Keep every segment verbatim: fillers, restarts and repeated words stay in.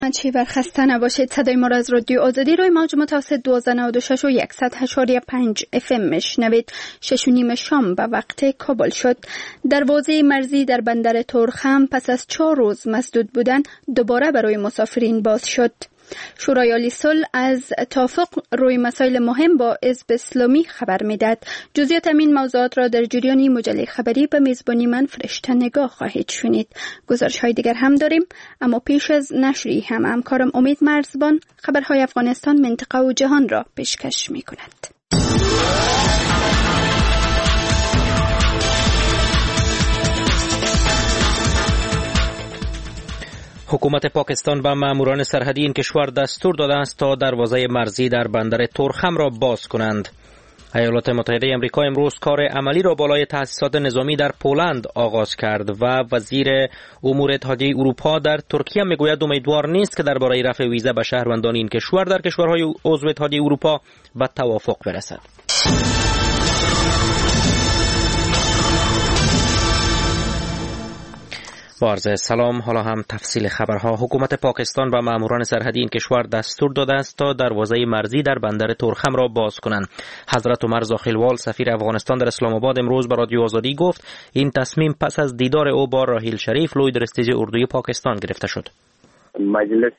چی برخسته نباشید. صدای ما را از رادیو آزادی روی موج متوسط دوازده نود و شش و صد و پنج اف ام میشنوید. شش و نیم شام به وقت کابل شد. دروازه مرزی در بندر تورخم پس از چهار روز مسدود بودن دوباره برای مسافرین باز شد. شورای عالی صلح از توافق روی مسائل مهم با حزب اسلامی خبر میداد. جزئیات این موضوعات را در جریان مجله خبری به میزبانی من فرشته نگاه خواهید شنید. گزارش های دیگر هم داریم، اما پیش از نشری هم همکارم امید مرزبان خبرهای افغانستان، منطقه و جهان را پیشکش می کند. حکومت پاکستان به ماموران سرحدی این کشور دستور داده است تا دروازه مرزی در بندر تورخم را باز کنند. ایالات متحده آمریکا امروز کار عملی را بالای تأسیسات نظامی در پولند آغاز کرد و وزیر امور اتحادیه اروپا در ترکیه میگوید امیدوار نیست که درباره رفع ویزا به شهروندان این کشور در کشورهای عضو اتحادیه اروپا به توافق برسد. با عرض سلام، حالا هم تفصیل خبرها. حکومت پاکستان و ماموران سرحدی این کشور دستور داده است تا دروازه مرزی در بندر تورخم را باز کنند. حضرت عمر زاخیلوال سفیر افغانستان در اسلام آباد امروز به رادیو آزادی گفت این تصمیم پس از دیدار او با راحیل شریف لوی درستیج اردوی پاکستان گرفته شد. مجلس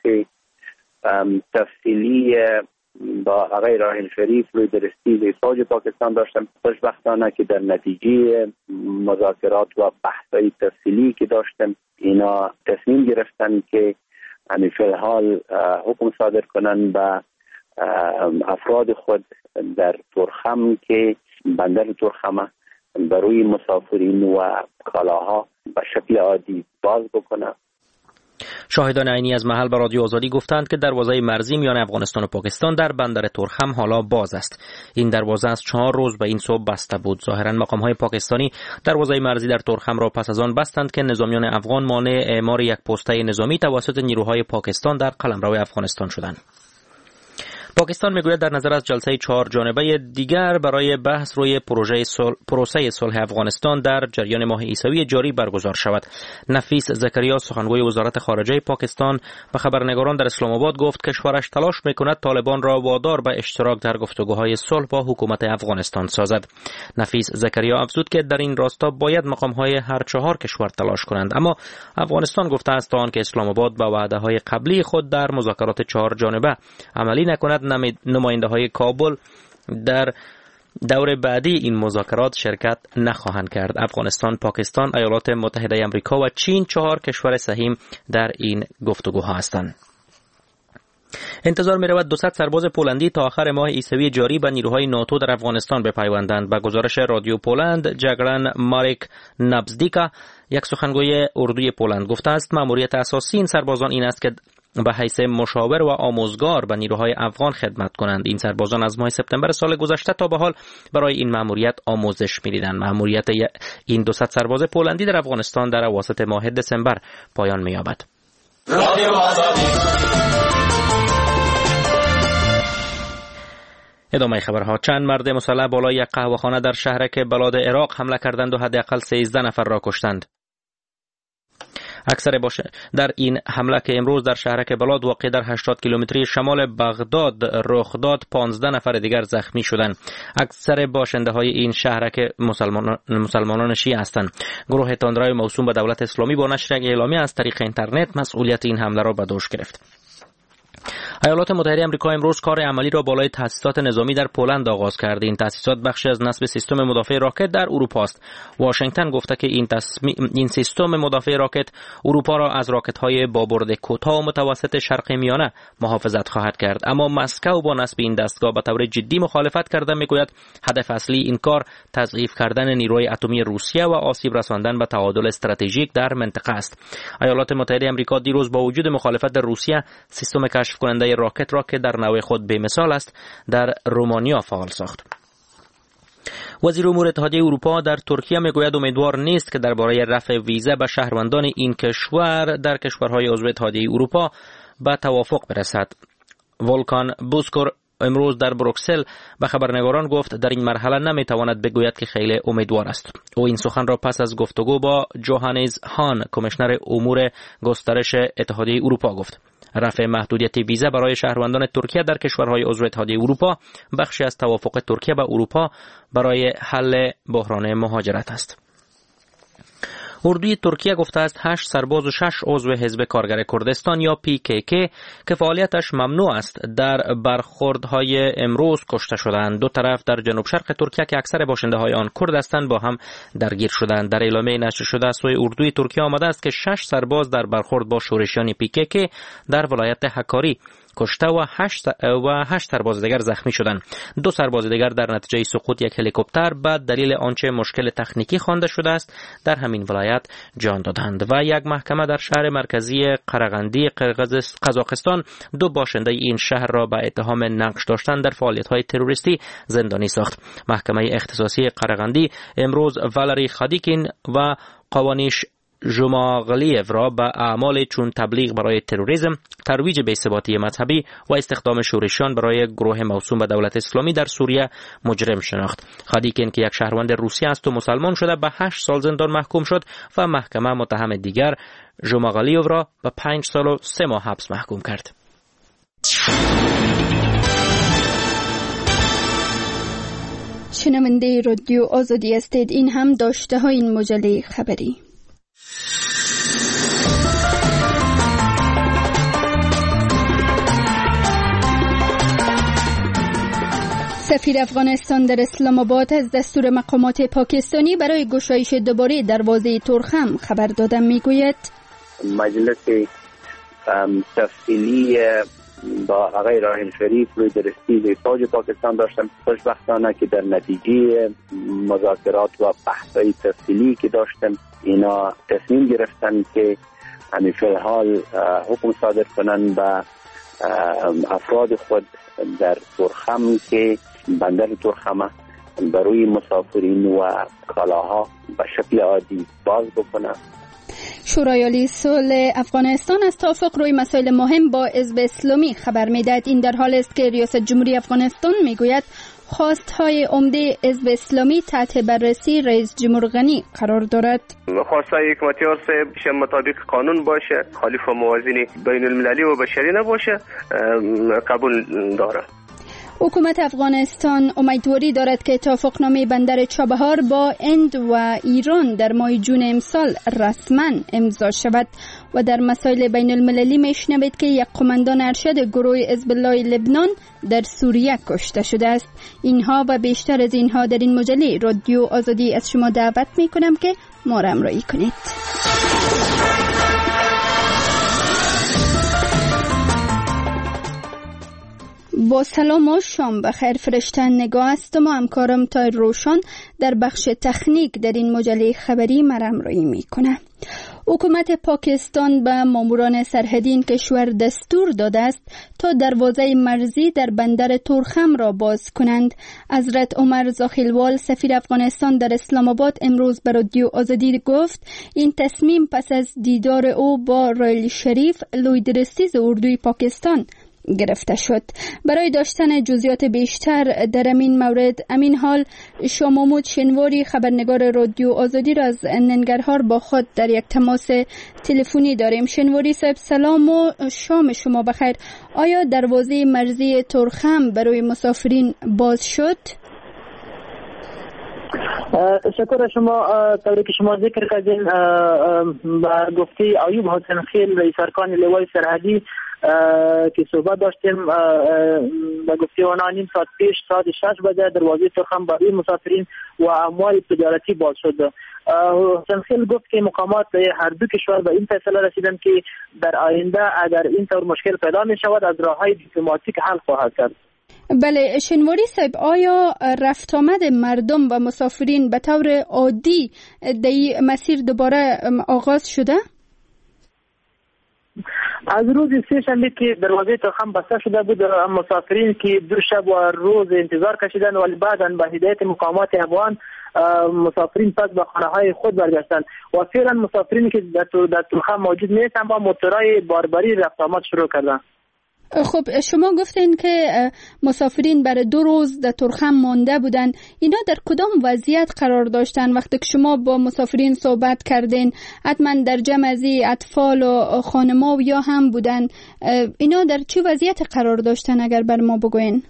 تفصیلی با آقای راحیل شریف روی درستیج فوج پاکستان داشتم. خوشبختانه که در نتیجه مذاکرات و بحث‌های تفصیلی که داشتم اینا تصمیم گرفتن که یعنی فی الحال حکم صادر کنن به افراد خود در تورخم که بندر تورخم برای مسافرین و کالاها به شکل عادی باز بکنه. شاهدان عینی از محل به رادیو آزادی گفتند که دروازه مرزی میان افغانستان و پاکستان در بندر تورخم حالا باز است. این دروازه از چهار روز به این صبح بسته بود. ظاهرا مقام‌های پاکستانی دروازه مرزی در تورخم را پس از آن بستند که نظامیان افغان مانع اعمار یک پسته نظامی توسط نیروهای پاکستان در قلمرو افغانستان شدند. پاکستان میگوید در نظر از جلسه چهار جانبه دیگر برای بحث روی پروژه صلح پروسه صلح افغانستان در جریان ماه عیسوی جاری برگزار شود. نفیس زکریا سخنگوی وزارت خارجه پاکستان به خبرنگاران در اسلام آباد گفت کشورش تلاش میکند طالبان را وادار به اشتراک در گفتگوهای صلح با حکومت افغانستان سازد. نفیس زکریا افزود که در این راستا باید مقام‌های هر چهار کشور تلاش کنند، اما افغانستان گفته است تا آنکه اسلام آباد به وعده‌های قبلی خود در مذاکرات چهار جانبه عملی نکند نماینده های کابل در دور بعدی این مذاکرات شرکت نخواهند کرد. افغانستان، پاکستان، ایالات متحده آمریکا و چین چهار کشور سهیم در این گفتگوها هستند. انتظار می رود دوصد سرباز پولندی تا آخر ماه عیسوی جاری به نیروهای ناتو در افغانستان بپیوندند. به گزارش رادیو پولند، جگران ماریک نابزدیکا، یک سخنگوی اردوی پولند، گفته است مأموریت اساسی این سربازان این است که به حیث مشاور و آموزگار به نیروهای افغان خدمت کنند. این سربازان از ماه سپتامبر سال گذشته تا به حال برای این مأموریت آموزش می‌دیدند. مأموریت این دوصد سرباز پولندی در افغانستان در اواسط ماه دسامبر پایان می‌یابد. ادامه خبرها. چند مرد مسلح بالای یک قهوه‌خانه در شهرک بلاد عراق حمله کردند و حداقل سیزده نفر را کشتند. اکثر باشه در این حمله که امروز در شهرک بلاد واقع در هشتاد کیلومتری شمال بغداد رخ داد، پانزده نفر دیگر زخمی شدند. اکثر باشنده های این شهرک مسلمانان مسلمانان شیعه هستند. گروه تندروی موسوم به دولت اسلامی با نشر یک اعلامیه از طریق اینترنت مسئولیت این حمله را به دوش گرفت. ایالات متحده آمریکا امروز کار عملی را بالای تأسیسات نظامی در پولند آغاز کرده. این تأسیسات بخشی از نصب سیستم مدافع راکت در اروپا است. واشنگتن گفته که این تصمی... این سیستم مدافع راکت اروپا را از راکت‌های با برد کوتاه و متوسط شرق میانه محافظت خواهد کرد، اما مسکو با نصب این دستگاه به طور جدی مخالفت کرده. میگوید هدف اصلی این کار تضعیف کردن نیروی اتمی روسیه و آسیب رساندن به تعادل استراتژیک در منطقه است. ایالات متحده آمریکا دیروز با وجود مخالفت روسیه سیستم کشف کننده راکت را که در نوع خود بی‌مثال است در رومانیا فعال ساخت. وزیر امور اتحادیه اروپا در ترکیه میگوید امیدوار نیست که درباره رفع ویزا به شهروندان این کشور در کشورهای عضو اتحادیه اروپا به توافق برسد. ولکان بوسکور امروز در بروکسل به خبرنگاران گفت در این مرحله نمیتواند بگوید که خیلی امیدوار است. او این سخن را پس از گفتگو با جوهانس هان، کمیشنر امور گسترش اتحادیه اروپا گفت. رفع محدودیت ویزا برای شهروندان ترکیه در کشورهای عضو اتحادیه اروپا بخشی از توافق ترکیه با اروپا برای حل بحران مهاجرت است. اردوی ترکیه گفته است هشت سرباز و شش عضو حزب کارگر کردستان یا پی کی کی که فعالیتش ممنوع است در برخوردهای امروز کشته شدند. دو طرف در جنوب شرق ترکیه که اکثر باشنده های آن کرد هستند با هم درگیر شدند. در اعلامیه نشر شده از سوی اردوی ترکیه آمده است که شش سرباز در برخورد با شورشیان پی کی کی در ولایت حکاری کشته و هشت و هشت سرباز دیگر زخمی شدند. دو سرباز دیگر در نتیجه سقوط یک هلیکوپتر به دلیل آنچه مشکل تکنیکی خوانده شده است در همین ولایت جان دادند. و یک محکمه در شهر مرکزی قرغندی قزاقستان دو باشنده این شهر را به اتهام نقش داشتن در فعالیت‌های تروریستی زندانی ساخت. محکمه اختصاصی قرغندی امروز والری خادیکین و قوانیش ژماغلیف را به اعمال چون تبلیغ برای تروریسم، ترویج بی‌ثباتی مذهبی و استخدام شورشیان برای گروه موسوم به دولت اسلامی در سوریه مجرم شناخت. خادیکین که یک شهروند روسیه است و مسلمان شده به هشت سال زندان محکوم شد و محکمه متهم دیگر ژماغلیف را به پنج سال و سه ماه حبس محکوم کرد. شنونده رادیو آزادی هستید. این هم داشته های این مجله خبری. سفیر افغانستان در اسلام آباد از دستور مقامات پاکستانی برای گشایش دوباره دروازه ترخم خبر داده. میگوید مجلس تفصیلی با آقای راحیل شریف روی درستی تاج پاکستان داشتم. خوشبختانه که در نتیجه مذاکرات و بحث‌های تفصیلی که داشتم اینا تصمیم گرفتن که همین فی الحال حکم صادر کنن به افراد خود در ترخم که بندر ترخم برای مسافرین و کالاها به شکل عادی باز بکنن. شورای عالی صلح افغانستان از توافق روی مسائل مهم با حزب اسلامی خبر می‌دهد. این در حالی است که ریاست جمهوری افغانستان میگوید خواست‌های عمده حزب اسلامی تحت بررسی رئیس جمهور غنی قرار دارد. خواست‌های حکمتیار صاحب مطابق قانون باشه، خلاف موازین بین المللی و بشری نباشه، قبول دارد. حکومت افغانستان امیدواری دارد که توافقنامه بندر چابهار با هند و ایران در ماه جون امسال رسما امضا شود. و در مسائل بین المللی میشنوید که یک قماندان ارشد گروه حزب الله لبنان در سوریه کشته شده است. اینها و بیشتر از اینها در این مجله رادیو آزادی از شما دعوت میکنم که ما را همراهی کنید. با سلام و شام بخیر. فرشته نگاه هستم و همکارم تای روشن در بخش تکنیک در این مجله خبری مرا همراهی میکنه. حکومت پاکستان به ماموران سرحدی این کشور دستور داده است تا دروازه مرزی در بندر ترخم را باز کنند. حضرت عمر زاخیلوال سفیر افغانستان در اسلام آباد امروز به رادیو آزادی گفت این تصمیم پس از دیدار او با راحیل شریف لوی درستیز اردوی پاکستان گرفته شد. برای داشتن جزئیات بیشتر در این مورد امین حال شاه محمود شنواری خبرنگار رادیو آزادی را از ننگرهار با خود در یک تماس تلفنی داریم. شنواری صاحب سلام و شام شما بخیر. آیا دروازه مرزی ترخم برای مسافرین باز شد؟ شکر شما. طوری که شما ذکر کردین با گفته ایوب حسین خیل رئیس ارکان لوای سرحدی که صحبت داشتیم به گفته آنها نیم ساعت پیش ساعت شش بجه دروازه ترخم برای مسافرین و اموال تجارتی باز شد. حسین خیل گفت که مقامات هر دو کشور به این فیصله رسیدند که در آینده اگر این طور مشکل پیدا می شود از راههای دیپلماتیک حل خواهد کرد. بله شنواری صاحب، آیا رفت آمد مردم و مسافرین به طور عادی در مسیر دوباره آغاز شده؟ از روز سه شنبه که دروازه ترخم بسته شده بود مسافرین که دو شب و روز انتظار کشیدند ولی بعداً به هدایت مقامات افغان مسافرین پس به خانه های خود برگشتند و فعلا مسافرین که در ترخم موجود نیستند با موتورهای باربری رفت آمد شروع کردند. خب شما گفتین که مسافرین برای دو روز در تورخم مانده بودن. اینا در کدام وضعیت قرار داشتن؟ وقتی که شما با مسافرین صحبت کردین حتما در جمع از اطفال و خانما و یا هم بودن. اینا در چه وضعیت قرار داشتن اگر بر ما بگوین؟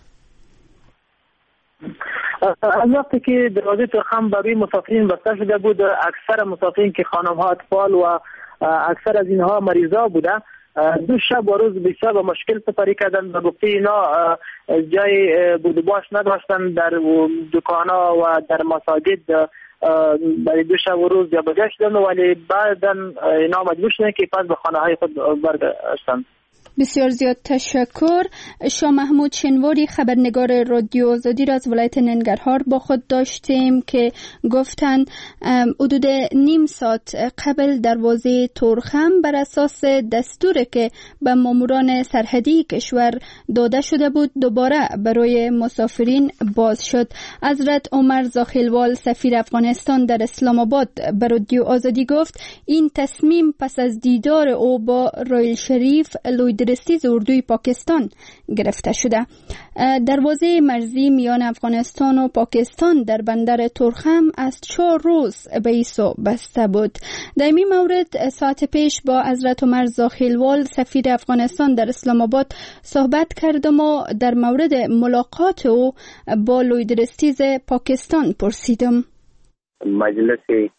از وقتی که دروازه تورخم برای مسافرین بسته شده بود، اکثر مسافرین که خانم ها، اطفال و اکثر از اینها مریضا بوده، دو شب و روز بسیار با مشکل سپری کردن و گفته اینا جای بود و باش نداشتن در دکانا و در مساجد برای دو شب و روز یا بگشتن، ولی بعدا اینا مجبور شدن که پس به خانه های خود برگشتن. بسیار زیاد تشکر. شاه محمود شنواری خبرنگار رادیو آزادی را از ولایت ننگرهار با خود داشتیم که گفتند حدود نیم ساعت قبل دروازه تورخم بر اساس دستوری که به ماموران سرحدی کشور داده شده بود دوباره برای مسافرین باز شد. حضرت عمر زاخیلوال سفیر افغانستان در اسلام آباد به رادیو آزادی گفت این تصمیم پس از دیدار او با رایل شریف لوی درستیز اردوی پاکستان گرفته شده. دروازه مرزی میان افغانستان و پاکستان در بندر تورخم از چهار روز به ایسو بسته بود. در این مورد ساعت پیش با حضرت عمر زاخیلوال سفیر افغانستان در اسلام آباد صحبت کردم و در مورد ملاقات او با لوی درستیز پاکستان پرسیدم. مجلس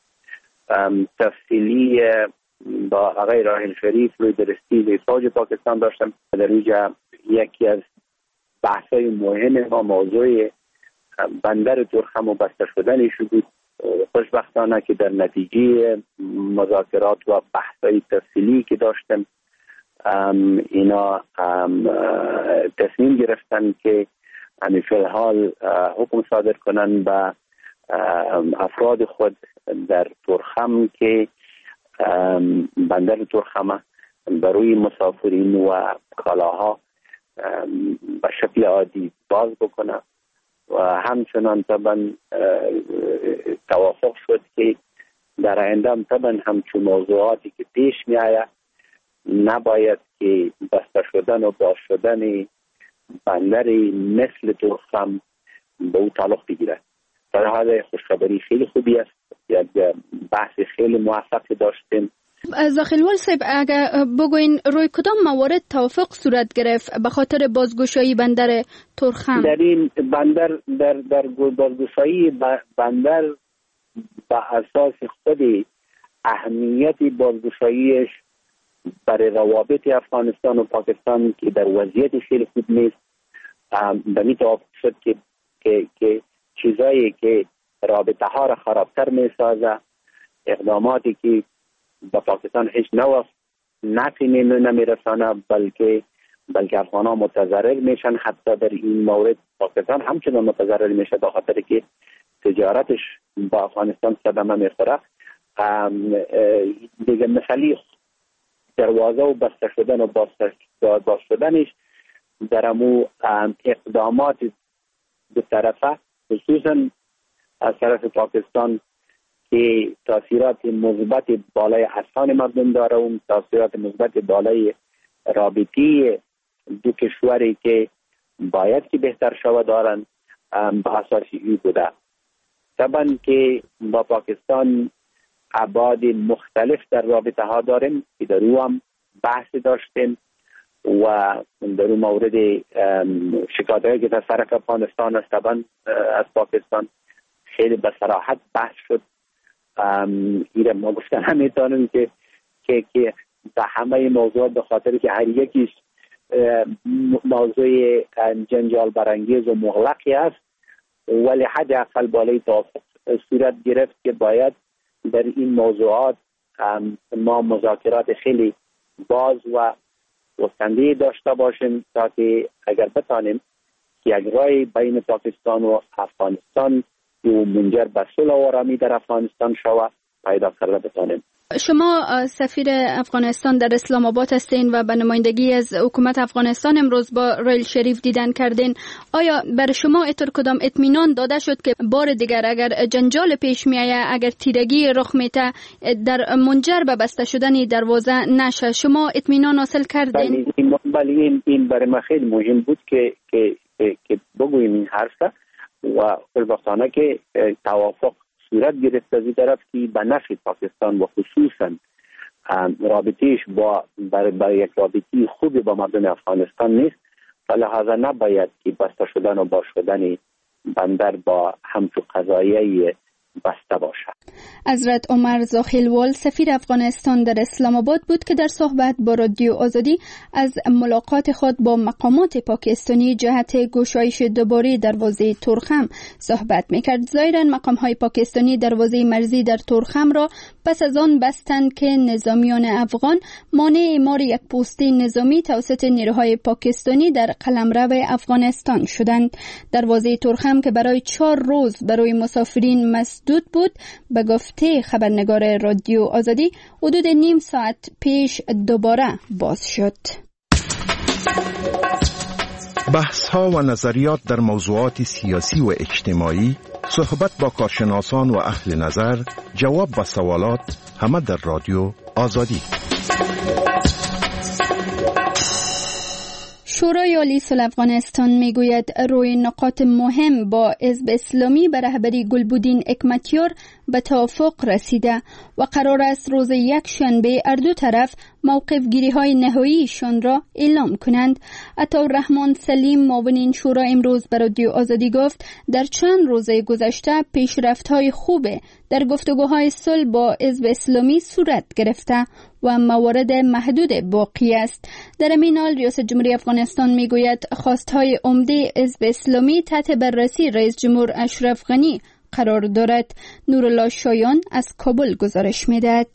تفصیلی با آقای راحل شریف روی درستیز فوج پاکستان داشتم. در اینجا یکی از بحث‌های مهم و موضوع بندر تورخم و بسته شدنش بود. خوشبختانه که در نتیجه مذاکرات و بحث‌های تفصیلی که داشتم اینا تصمیم گرفتن که همین فی الحال حکم صادر کنن به افراد خود در تورخم که بندر تورخم برای مسافرین و کالاها به شکل عادی باز بکنه و همچنان طبعا توافق شد که در آینده طبعا همچون موضوعاتی که پیش می آید نباید که بسته شدن و باز شدن بندری مثل تورخم به او تعلق بگیرد. در حال خوشخبری خیلی خوبی است، یک بحث خیلی موفق داشتیم. زاخیلوال صاحب اگر بگوین روی کدام موارد توافق صورت گرفت به خاطر بازگشایی بندر تورخم؟ در این بندر در در بازگشایی بندر به اساس خود اهمیت بازگشاییش برای روابط افغانستان و پاکستان که در وضعیت خیلی خوب نیست، به می توافق شد که که که چیزایی که رابطه ها را خرابتر می سازه، اقداماتی که با پاکستان هیچ نوع نفعی نمی رسانه بلکه بلکه افغان ها متضرر میشن. حتی در این مورد پاکستان همچنان متضرر میشه به خاطر که تجارتش با افغانستان صدمه میخوره. دیگه مثالی دروازه و بسته شدن و باز شدنش در امو اقدامات دو طرفه خصوصا از طرف پاکستان که تاثیرات مثبت بالای اذهان مردم داره و تاثیرات مثبت بالای رابطی دو کشوری که باید که بهتر شود دارن به اساس این بوده. طبعا که با پاکستان ابعاد مختلف در رابطه ها داریم که در او هم بحث داشتیم و در اون مورد شکایت‌هایی که در طرف افغانستان است طبعا از پاکستان خیلی به صراحت بحث شد. این ما گفتن نمیتونیم که که که به همه موضوعات به خاطر که هر یکیش موضوع جنجال برانگیز و مغلقی است، ولی حداقل بالای توافق صورت گرفت که باید در این موضوعات ما مذاکرات خیلی باز و گستنده داشته باشیم تا که اگر بتانیم که یک راه بین پاکستان و افغانستان و منجر به صلح و آرامی در افغانستان شود پیدا کرده بتانیم. شما سفیر افغانستان در اسلام آباد هستین و به نمایندگی از حکومت افغانستان امروز با ریل شریف دیدن کردین. آیا بر شما اطور کدام اطمینان داده شد که بار دیگر اگر جنجال پیش می آید، اگر تیرگی رخ میته، در منجر به بسته شدن دروازه نشه؟ شما اطمینان حاصل کردین؟ بله، این این برای ما خیلی مهم بود که که که بگوییم این حرف و خوشبختانه که توافق صورت گرفت از این طرف که به نفع پاکستان و خصوصا رابطهش با برای یک رابطه خوبی با مردم افغانستان نیست، فلحاظا نباید که بسته شدن و باز شدن بندر با همچو قضایه بسته باشد. حضرت عمر زاخیلوال سفیر افغانستان در اسلام آباد بود که در صحبت با رادیو آزادی از ملاقات خود با مقامات پاکستانی جهت گشایش دوباره دروازه تورخم صحبت میکرد. ظاهرا مقامهای پاکستانی دروازه مرزی در تورخم را پس از آن بستند که نظامیان افغان مانع اعمار یک پست نظامی توسط نیروهای پاکستانی در قلمرو افغانستان شدند. دروازه تورخم که برای چهار روز برای مسافرین مسدود بود، به گفته خبرنگار رادیو آزادی حدود نیم ساعت پیش دوباره باز شد. بحث ها و نظریات در موضوعات سیاسی و اجتماعی، صحبت با کارشناسان و اهل نظر، جواب به سوالات، همه در رادیو آزادی. شورای عالی صلح افغانستان میگوید روی نقاط مهم با حزب اسلامی به رهبری گلبودین حکمتیار به توافق رسیده و قرار است روز یک شنبه هر دو طرف موقف گیری های نهاییشان را اعلام کنند. عطاالرحمن سلیم معاون این شورا امروز به رادیو آزادی گفت در چند روز گذشته پیشرفت های خوبه در گفتگوهای صلح با حزب اسلامی صورت گرفته و موارد محدود باقی است. در همین حال ریاست جمهوری افغانستان میگوید خواستهای عمده حزب اسلامی تحت بررسی رئیس جمهور اشرف غنی قرار دارد. نورالله شایان از کابل گزارش میدهد.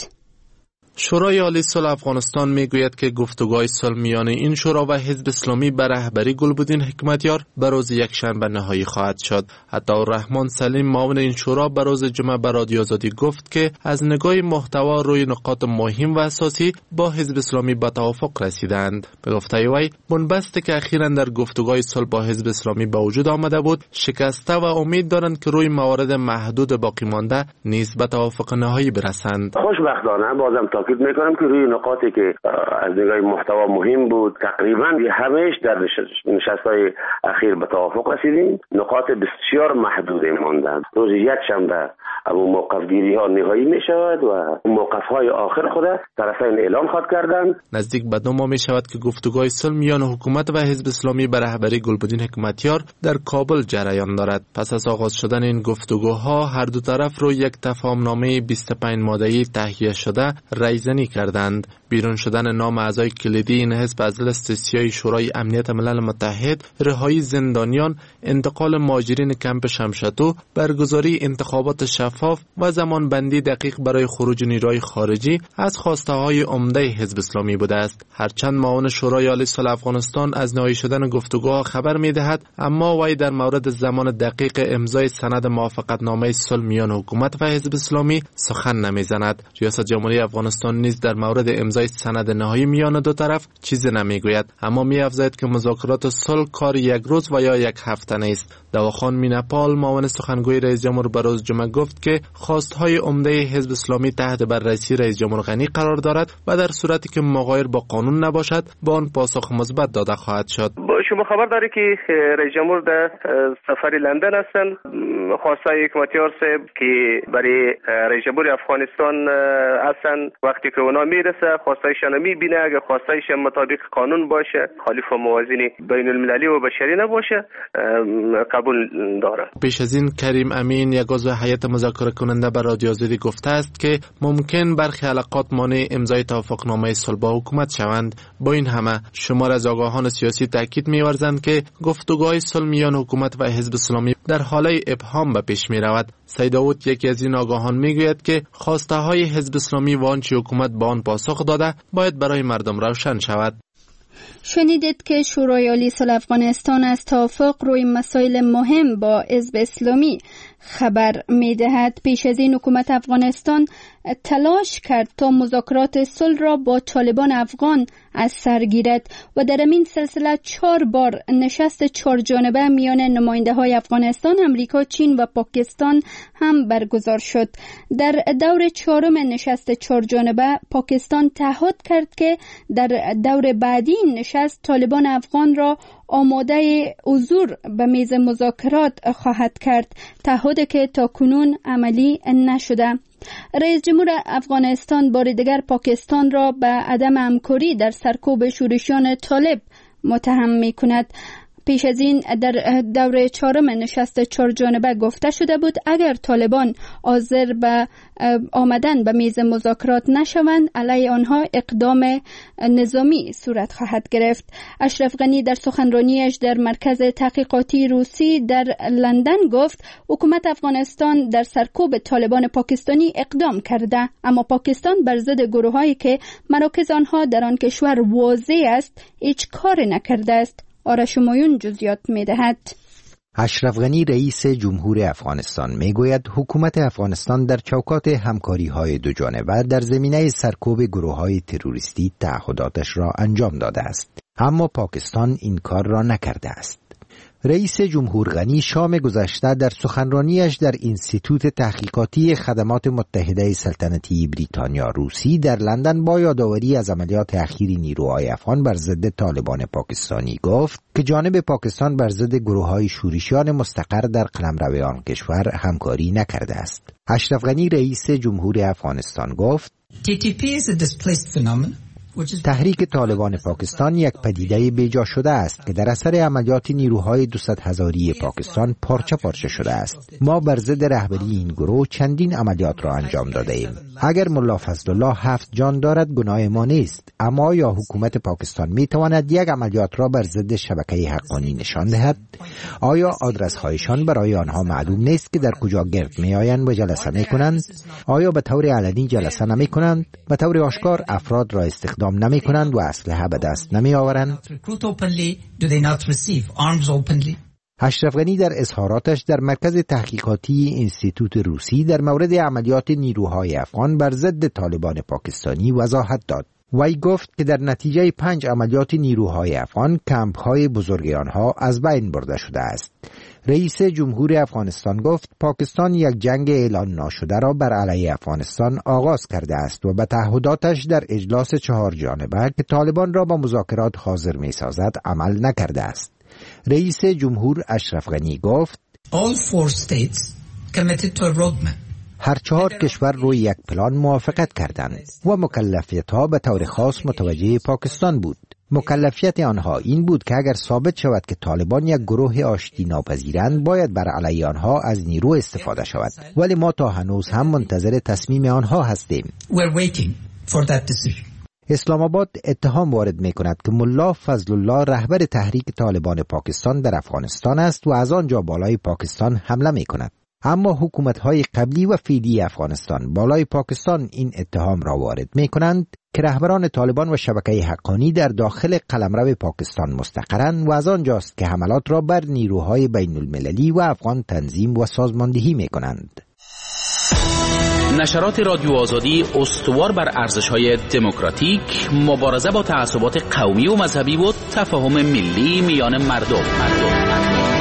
شورای عالی صلح افغانستان میگوید که گفتگوهای صلح میان این شورا و حزب اسلامی به رهبری گلبودین حکمتیار به روز یکشنبه نهایی خواهد شد. عطاالرحمن سلیم معاون این شورا به روز جمعه به رادیو آزادی گفت که از نگاه محتوا روی نقاط مهم و اساسی با حزب اسلامی به توافق رسیدند. به گفته وی بنبستی که اخیراً در گفتگوهای صلح با حزب اسلامی به وجود آمده بود شکسته و امید دارند که روی موارد محدود باقی مانده نیز به توافق نهایی برسند. خوشبختانه بازم تاکید میکنم که روی نقاطی که از نگاه محتوا مهم بود تقریبا همهش در نشست‌های اخیر به توافق رسیدیم. نقاط بسیار محدود ماندند. روز یک شنبه اما موقف گیری ها نهایی می شود و موقف های آخر خود طرفین اعلام خواهد کردند. نزدیک به دو ماه می شود که گفتگوهای صلح میان حکومت و حزب اسلامی به رهبری گلبودین حکمتیار در کابل جریان دارد. پس از آغاز شدن این گفتگوها هر دو طرف روی یک تفاهمنامه بیست و پنج ماده‌ای تهیه شده رایزنی کردند. بیرون شدن نام اعضای کلیدی این حزب از لیست سیاه شورای امنیت ملل متحد، رهایی زندانیان، انتقال مهاجرین کمپ شمشتو، برگزاری انتخابات شفاف و زمان بندی دقیق برای خروج نیروهای خارجی از خواسته های عمده حزب اسلامی بوده است. هرچند معاون شورای عالی صلح افغانستان از نهایی شدن گفتگوها خبر می‌دهد، اما وی در مورد زمان دقیق امضای سند موافقتنامه صلح میان حکومت و حزب اسلامی سخن نمی‌زند. ریاست جمهوری افغانستان نیز در مورد امضای سند نهایی میان دو طرف چیزی نمیگوید، اما می‌افزاید که مذاکرات صلح کار یک روز و یا یک هفته نیست. دواخان میناپال معاون سخنگوی رئیس جمهور به روز جمعه گفت که خواستهای عمده حزب اسلامی تحت بررسی رئیس جمهور غنی قرار دارد و در صورتی که مغایر با قانون نباشد با آن پاسخ مثبت داده خواهد شد. شما خبر داری که رئیس جمهور در سفر لندن هستند. خواسته حکمتیار صاحب که برای رئیس جمهور افغانستان هستند، وقتی که اونا میرسه خواستایشان میبینه، اگه خواستایش مطابق قانون باشه، خالف موازین بین المللی و بشری نباشه، قبول داره. پیش از این کریم امین یک عضو هیئت مذاکره کننده به رادیو آزادی گفته است که ممکن برخی حلقات مانع امضای توافقنامه صلح با حکومت شوند. با این همه شمار از آگاهان سیاسی تاکید می‌ورزند که گفتگوهای صلح میان حکومت و حزب اسلامی در حال ابهام به پیش می‌رود. سید داوود یکی از این آگاهان میگوید که خواسته های حزب اسلامی و آنچه حکومت با آن پاسخ داده باید برای مردم روشن شود. شنیدید که شورای عالی صلح افغانستان از توافق روی مسائل مهم با حزب اسلامی خبر می‌دهد. پیش از این حکومت افغانستان تلاش کرد تا مذاکرات صلح را با طالبان افغان از سر گیرد و در این سلسله چهار بار نشست چهار جانبه میان نماینده‌های افغانستان، امریکا، چین و پاکستان هم برگزار شد. در دور چهارم نشست چهار جانبه پاکستان تعهد کرد که در دور بعدی نشست طالبان افغان را آماده حضور به میز مذاکرات خواهد کرد، تعهدی که تاکنون عملی نشده. رئیس جمهور افغانستان بار دیگر پاکستان را به عدم همکاری در سرکوب شورشیان طالب متهم می کند. پیش از این در دور چهارم نشست چهار جانبه گفته شده بود اگر طالبان حاضر به آمدن به میز مذاکرات نشوند علیه آنها اقدام نظامی صورت خواهد گرفت. اشرف غنی در سخنرانیش در مرکز تحقیقاتی روسی در لندن گفت حکومت افغانستان در سرکوب طالبان پاکستانی اقدام کرده، اما پاکستان بر ضد گروهایی که مراکز آنها در آن کشور واضح است هیچ کار نکرده است. آرش همایون جزئیات می‌دهد. اشرف غنی رئیس جمهور افغانستان میگوید حکومت افغانستان در چوکات همکاری‌های دو جانبه در زمینه سرکوب گروه‌های تروریستی تعهداتش را انجام داده است، اما پاکستان این کار را نکرده است. رئیس جمهور غنی شام گذشته در سخنرانیش در انستیتوت تحقیقاتی خدمات متحده سلطنتی بریتانیا روسی در لندن با یادآوری از عملیات اخیر نیروهای افغان بر ضد طالبان پاکستانی گفت که جانب پاکستان بر ضد گروه‌های شورشیان مستقر در قلمرو آن کشور همکاری نکرده است. اشرف غنی رئیس جمهور افغانستان گفت تی تی پی is a displaced phenomenon. تحریک طالبان پاکستان یک پدیده بیجا شده است که در اثر عملیات نیروهای دویست هزاری پاکستان پارچه پارچه شده است. ما بر ضد رهبری این گروه چندین عملیات را انجام داده ایم. اگر ملا فضل الله هفت جان دارد گناه ما نیست، اما یا حکومت پاکستان می تواند یک عملیات را بر ضد شبکه حقانی نشان دهد؟ آیا آدرس هایشان برای آنها معلوم نیست که در کجا گرد می آیند و جلسه می کنند؟ آیا به طور علنی جلسه نمی کنند؟ به طور آشکار افراد را استخدام نمی کنند و اسلحه به دست نمی آورند؟ اشرف غنی در اظهاراتش در مرکز تحقیقاتی انستیتوت روسی در مورد عملیات نیروهای افغان بر ضد طالبان پاکستانی وضاحت داد. وی گفت که در نتیجه پنج عملیات نیروهای افغان کمپ‌های بزرگ آنها از بین برده شده است. رئیس جمهور افغانستان گفت پاکستان یک جنگ اعلان ناشده را بر علیه افغانستان آغاز کرده است و به تعهداتش در اجلاس چهار جانبه که طالبان را با مذاکرات حاضر می سازد عمل نکرده است. رئیس جمهور اشرف غنی گفت All four states committed to a roadmap. هر چهار کشور روی یک پلان موافقت کردند و مکلفیت‌ها به طور خاص متوجه پاکستان بود. مکلفیت آنها این بود که اگر ثابت شود که طالبان یک گروه آشتی ناپذیرند باید بر علیه آنها از نیرو استفاده شود، ولی ما تا هنوز هم منتظر تصمیم آنها هستیم. We're waiting for that decision. اسلام آباد اتهام وارد می کند که ملا فضل الله رهبر تحریک طالبان پاکستان در افغانستان است و از آنجا بالای پاکستان حمله می کند. اما حکومت‌های قبلی و فعلی افغانستان بالای پاکستان این اتهام را وارد می کنند که رهبران طالبان و شبکه حقانی در داخل قلمرو پاکستان مستقرند و از آنجاست که حملات را بر نیروهای بین المللی و افغان تنظیم و سازماندهی می کنند. نشرات رادیو آزادی استوار بر ارزش‌های دموکراتیک، مبارزه با تعصبات قومی و مذهبی و تفاهم ملی میان مردم. مردم.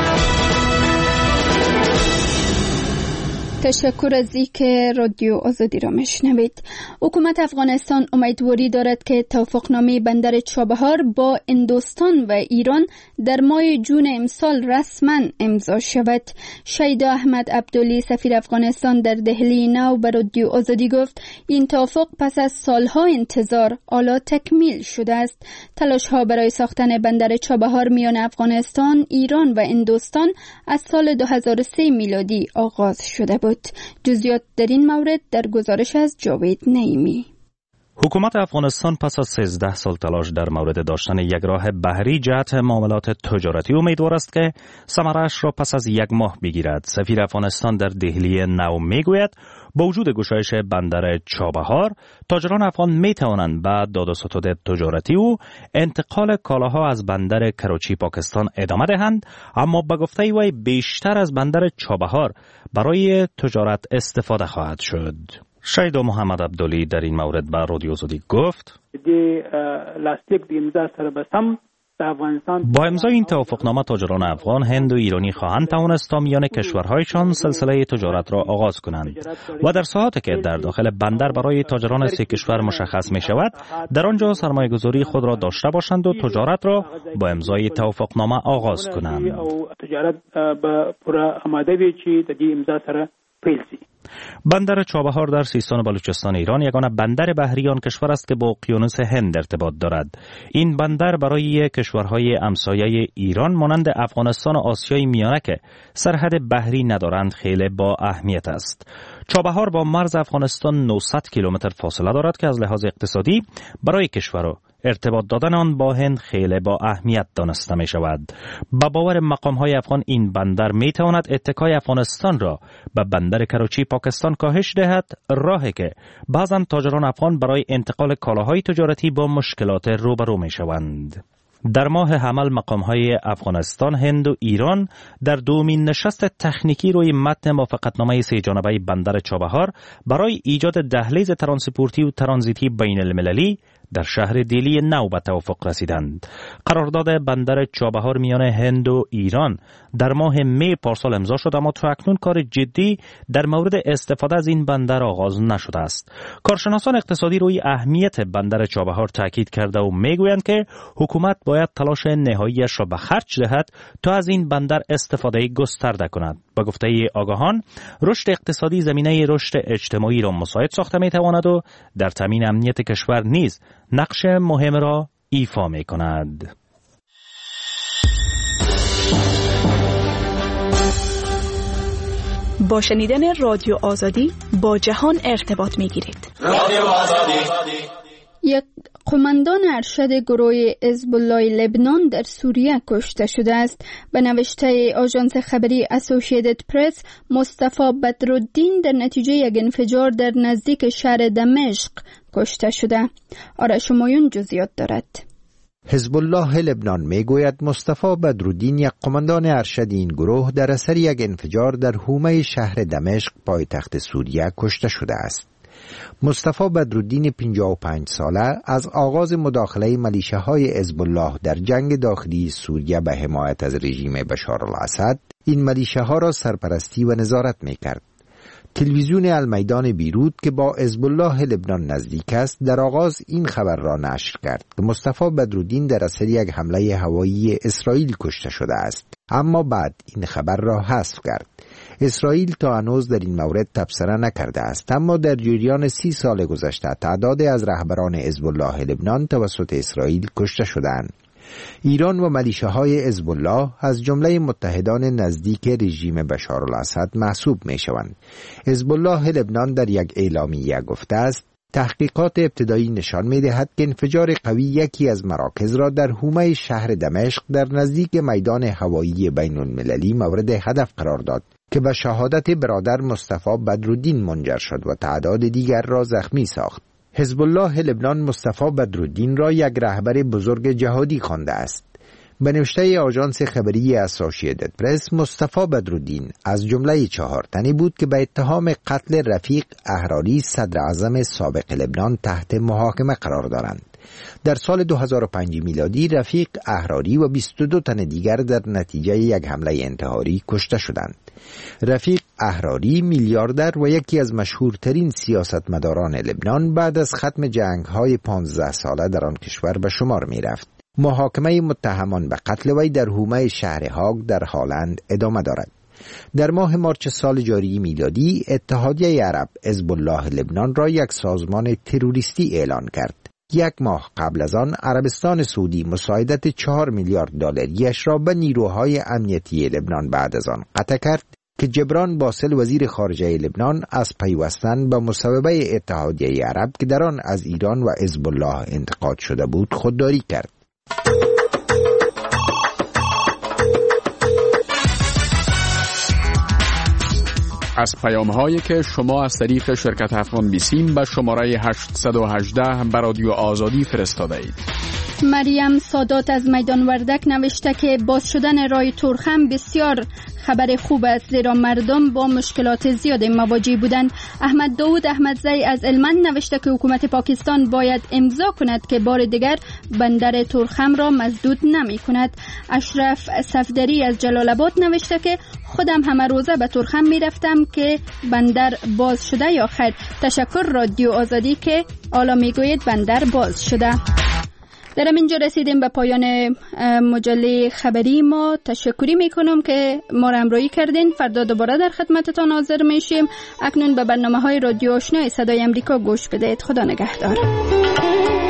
تشکر از اینکه رادیو آزادی را میشنوید. حکومت افغانستان امیدواری دارد که توافقنامه بندر چابهار با هندوستان و ایران در ماه جون امسال رسما امضا شود. شیدا احمد عبدلی سفیر افغانستان در دهلی نو به رادیو آزادی گفت این توافق پس از سالها انتظار حالا تکمیل شده است. تلاش ها برای ساختن بندر چابهار میان افغانستان، ایران و هندوستان از سال دو هزار و سه میلادی آغاز شده بود. جزئیات در این مورد در گزارش از جاوید نعیمی. حکومت افغانستان پس از سیزده سال تلاش در مورد داشتن یک راه بحری جهت معاملات تجارتی امیدوار است که ثمره‌اش را پس از یک ماه بگیرد. سفیر افغانستان در دهلی نو میگوید با وجود گشایش بندر چابهار، تاجران افغان می توانند به داد و ستد تجارتی و انتقال کالاها از بندر کراچی پاکستان ادامه دهند، اما به گفته وی بیشتر از بندر چابهار برای تجارت استفاده خواهد شد. شیدا محمد عبدلی در این مورد به رادیو آزادی گفت: با امضای این توافقنامه تاجران افغان، هند و ایرانی خواهند توانست تا میان کشورهایشان سلسله تجارت را آغاز کنند و در ساعاتی که در داخل بندر برای تاجران سه کشور مشخص می شود، در آنجا سرمایه گذاری خود را داشته باشند و تجارت را با امضای توافقنامه آغاز کنند. بندر چابهار در سیستان و بلوچستان ایران یگانه بندر بحری آن کشور است که با اقیانوس هند ارتباط دارد. این بندر برای کشورهای همسایه ایران مانند افغانستان و آسیای میانه که سرحد بحری ندارند خیلی با اهمیت است. چابهار با مرز افغانستان نهصد کیلومتر فاصله دارد که از لحاظ اقتصادی برای کشور ارتباط دادن آن با هند خیلی با اهمیت دانسته می شود. با باور مقام های افغان، این بندر می تواند اتکای افغانستان را به بندر کراچی پاکستان کاهش دهد، راهی که بعضا تاجران افغان برای انتقال کالاهای تجارتی با مشکلات روبرو می شوند. در ماه حمل مقام‌های افغانستان، هند و ایران در دومین نشست تکنیکی روی متن موافقتنامه سه جانبه بندر چابهار برای ایجاد دهلیز ترانسپورتی و ترانزیتی بین المللی در شهر دیلی نو به توافق رسیدند. قرارداد بندر چابهار میان هند و ایران در ماه می پارسال امضا شد، اما تا اکنون کار جدی در مورد استفاده از این بندر آغاز نشده است. کارشناسان اقتصادی روی اهمیت بندر چابهار تاکید کرده و میگویند که حکومت باید تلاش نهاییش را به خرج دهد تا از این بندر استفاده گسترده کند. با گفته آگاهان، رشد اقتصادی زمینه رشد اجتماعی را مساعد ساخته میتواند و در تامین امنیت کشور نیز نقش مهم را ایفا می کند. با شنیدن رادیو آزادی با جهان ارتباط می گیرید. رادیو آزادی. یک قماندان ارشد گروه حزب الله لبنان در سوریه کشته شده است. به نوشته آژانس خبری اسوسییتد پرس، مصطفی بدرالدین در نتیجه یک انفجار در نزدیک شهر دمشق کشته شده. آرش همایون جزئیات دارد. حزب الله لبنان میگوید مصطفی بدرالدین، یک قماندان ارشد این گروه، در اثر یک انفجار در حومه شهر دمشق پایتخت سوریه کشته شده است. مصطفی بدرالدین پنجاه و پنج ساله از آغاز مداخله ملیشه‌های حزب الله در جنگ داخلی سوریه به حمایت از رژیم بشار الاسد این ملیشه‌ها را سرپرستی و نظارت می‌کرد. تلویزیون المیدان بیروت که با حزب الله لبنان نزدیک است، در آغاز این خبر را نشر کرد که مصطفی بدرالدین در اثر یک حمله هوایی اسرائیل کشته شده است، اما بعد این خبر را حذف کرد. اسرائیل تا هنوز در این مورد تبصره نکرده است، اما در جریان سی سال گذشته تعدادی از رهبران حزب الله لبنان توسط اسرائیل کشته شدند. ایران و ملیشه‌های حزب الله از جمله متحدان نزدیک رژیم بشار الاسد محسوب می‌شوند. حزب الله لبنان در یک اعلامیه گفته است تحقیقات ابتدایی نشان می‌دهد که انفجار قوی یکی از مراکز را در حومه شهر دمشق در نزدیک میدان هوایی بین‌المللی مورد هدف قرار داد که به شهادت برادر مصطفی بدرالدین منجر شد و تعداد دیگر را زخمی ساخت. حزب الله لبنان مصطفی بدرالدین را یک رهبر بزرگ جهادی خوانده است. به نوشته آژانس خبری اسوسییتد پرس، مصطفی بدرالدین از جمله چهار تنی بود که به اتهام قتل رفیق احراری صدر اعظم سابق لبنان تحت محاکمه قرار دارند. در سال دو هزار و پنج میلادی رفیق احراری و بیست و دو تن دیگر در نتیجه یک حمله انتحاری کشته شدند. رفیق احراری میلیاردر و یکی از مشهورترین سیاستمداران لبنان بعد از ختم جنگ‌های پانزده ساله در آن کشور به شمار می‌رفت. محاکمه متهمان به قتل وی در حومه شهر هاگ در هالند ادامه دارد. در ماه مارچ سال جاری میلادی اتحادیه عرب حزب الله لبنان را یک سازمان تروریستی اعلان کرد. یک ماه قبل از آن عربستان سعودی مساعدت چهار میلیارد دلاریش را به نیروهای امنیتی لبنان بعد از آن قطع کرد که جبران باسل وزیر خارجه لبنان از پیوستن به مصوبه اتحادیه عرب که در آن از ایران و حزب الله انتقاد شده بود خودداری کرد. از پیام هایی که شما از طریق شرکت افغان بیسیم به شماره هشت یک هشت به رادیو آزادی فرستاده اید. مریم سادات از میدان وردک نوشته که باز شدن راه تورخم بسیار خبر خوب است، زیرا مردم با مشکلات زیاد مواجه بودند. احمد داود احمدزی از هلمند نوشته که حکومت پاکستان باید امضا کند که بار دیگر بندر تورخم را مسدود نمی کند. اشرف صفدری از جلال آباد نوشته که خودم همه روزه به تورخم می رفتم که بندر باز شده یا خیر. تشکر رادیو آزادی که حالا می گوید بندر باز شده. در اینجا رسیدیم به پایان مجله خبری ما. تشکری میکنم که ما را همراهی کردین. فردا دوباره در خدمتتان حاضر میشیم. اکنون به برنامه های رادیو آشنای صدای امریکا گوش بدهید. خدا نگهدار.